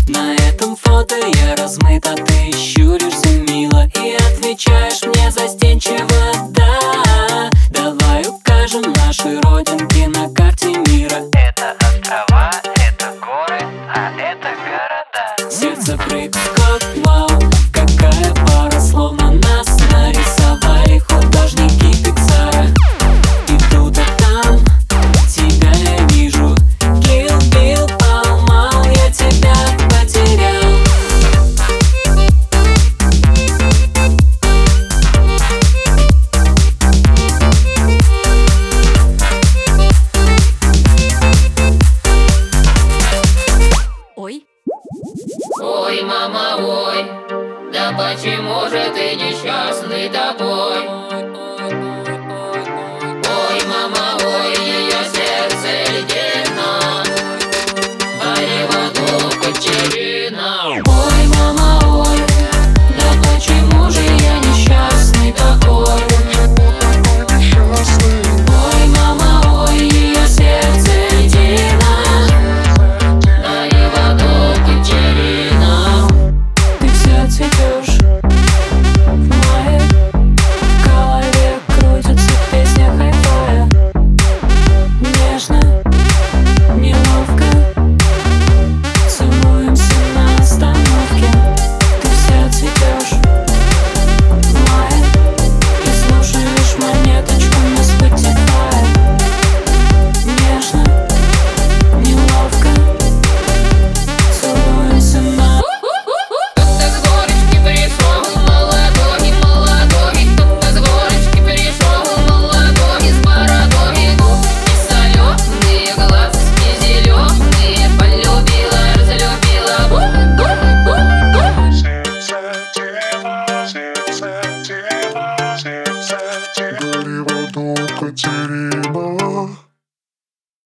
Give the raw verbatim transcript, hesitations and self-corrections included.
На этом фото я размыт, а ты щуришься мило и отвечаешь мне застенчиво: да. Давай укажем наши родинки на карте мира. Это острова, это горы, а это города. Сердце прыг, скок, вау, какая пара, словно нас нарисовали художники Пиксара. И тут, и там тебя я вижу. Kill Bill, Пал-Мал, я тебя потерял. Ой. Ой, мама, ой, да почему же ты несчастный такой?